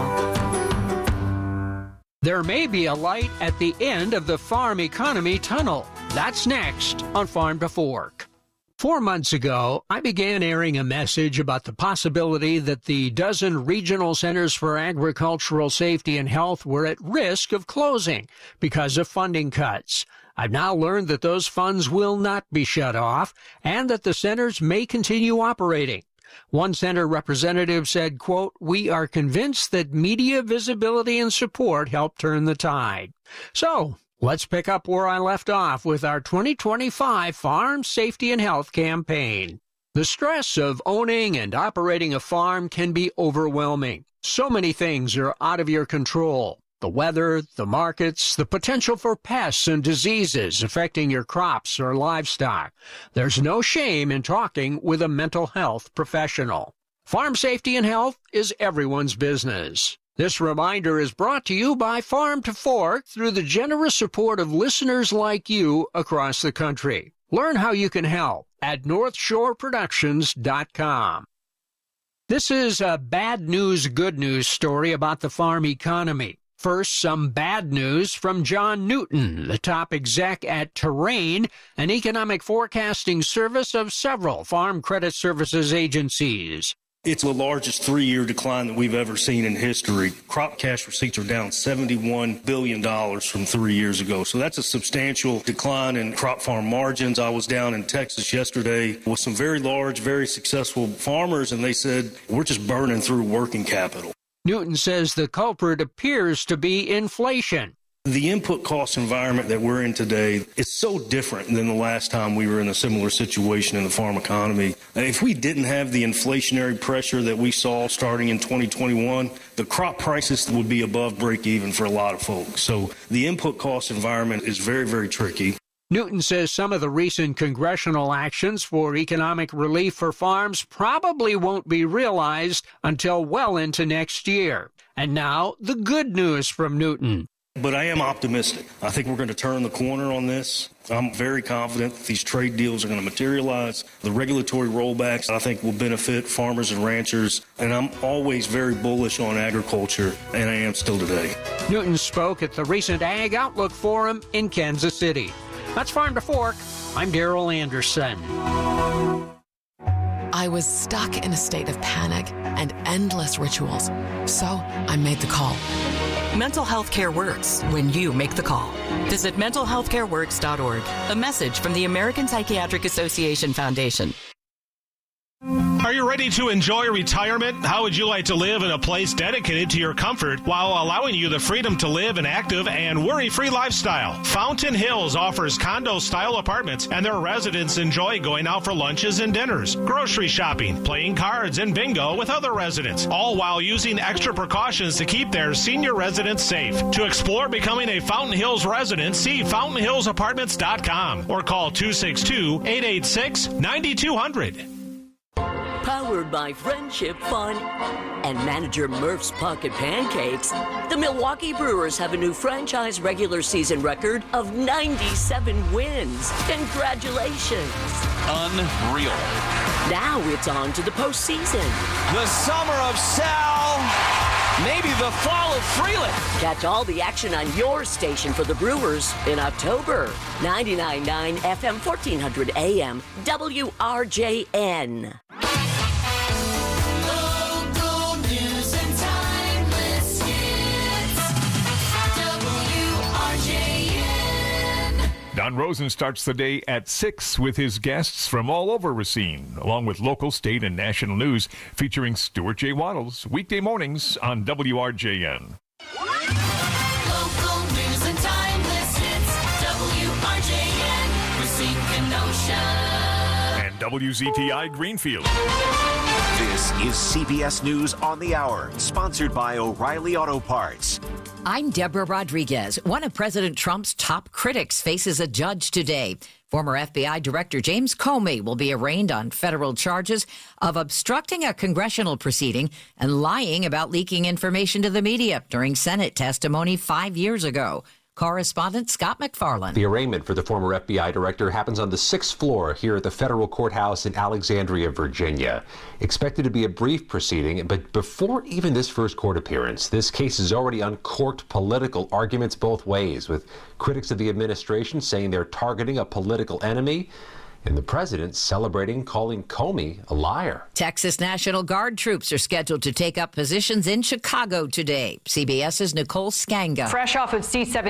There may be a light at the end of the farm economy tunnel. That's next on Farm to Fork. 4 months ago, I began airing a message about the possibility that the dozen regional centers for agricultural safety and health were at risk of closing because of funding cuts. I've now learned that those funds will not be shut off and that the centers may continue operating. One center representative said, quote, "We are convinced that media visibility and support help turn the tide." So, let's pick up where I left off with our 2025 Farm Safety and Health campaign. The stress of owning and operating a farm can be overwhelming. So many things are out of your control. The weather, the markets, the potential for pests and diseases affecting your crops or livestock. There's no shame in talking with a mental health professional. Farm Safety and Health is everyone's business. This reminder is brought to you by Farm to Fork through the generous support of listeners like you across the country. Learn how you can help at NorthshoreProductions.com. This is a bad news, good news story about the farm economy. First, some bad news from John Newton, the top exec at Terrain, an economic forecasting service of several farm credit services agencies. It's the largest 3-year decline that we've ever seen in history. Crop cash receipts are down $71 billion from 3 years ago. So that's a substantial decline in crop farm margins. I was down in Texas yesterday with some very large, very successful farmers, and they said, we're just burning through working capital. Newton says the culprit appears to be inflation. The input cost environment that we're in today is so different than the last time we were in a similar situation in the farm economy. If we didn't have the inflationary pressure that we saw starting in 2021, the crop prices would be above break even for a lot of folks. So the input cost environment is very, very tricky. Newton says some of the recent congressional actions for economic relief for farms probably won't be realized until well into next year. And now, the good news from Newton. But I am optimistic. I think we're going to turn the corner on this. I'm very confident that these trade deals are going to materialize. The regulatory rollbacks, I think, will benefit farmers and ranchers. And I'm always very bullish on agriculture, and I am still today. Newton spoke at the recent Ag Outlook Forum in Kansas City. That's Farm to Fork. I'm Darrell Anderson. I was stuck in a state of panic and endless rituals. So I made the call. Mental health care works when you make the call. Visit mentalhealthcareworks.org. A message from the American Psychiatric Association Foundation. Are you ready to enjoy retirement? How would you like to live in a place dedicated to your comfort while allowing you the freedom to live an active and worry-free lifestyle? Fountain Hills offers condo-style apartments, and their residents enjoy going out for lunches and dinners, grocery shopping, playing cards, and bingo with other residents, all while using extra precautions to keep their senior residents safe. To explore becoming a Fountain Hills resident, see fountainhillsapartments.com or call 262-886-9200. Powered by Friendship Fun and manager Murph's Pocket Pancakes, the Milwaukee Brewers have a new franchise regular season record of 97 wins. Congratulations. Unreal. Now it's on to the postseason. The summer of Sal, maybe the fall of Freeland. Catch all the action on your station for the Brewers in October. 99.9 FM 1400 AM WRJN. Don Rosen starts the day at 6 with his guests from all over Racine, along with local, state, and national news featuring Stuart J. Waddles, weekday mornings on WRJN. Local news and timeless hits, WRJN, Racine, Kenosha. And WZTI Greenfield. This is CBS News on the Hour, sponsored by O'Reilly Auto Parts. I'm Deborah Rodriguez. One of President Trump's top critics faces a judge today. Former FBI Director James Comey will be arraigned on federal charges of obstructing a congressional proceeding and lying about leaking information to the media during Senate testimony 5 years ago. Correspondent Scott McFarland. The arraignment for the former FBI director happens on the 6th floor here at the federal courthouse in Alexandria, Virginia. Expected to be a brief proceeding, but before even this first court appearance, this case has already uncorked political arguments both ways, with critics of the administration saying they're targeting a political enemy, and the president celebrating calling Comey a liar. Texas National Guard troops are scheduled to take up positions in Chicago today. CBS's Nicole Skanga. Fresh off of C-17.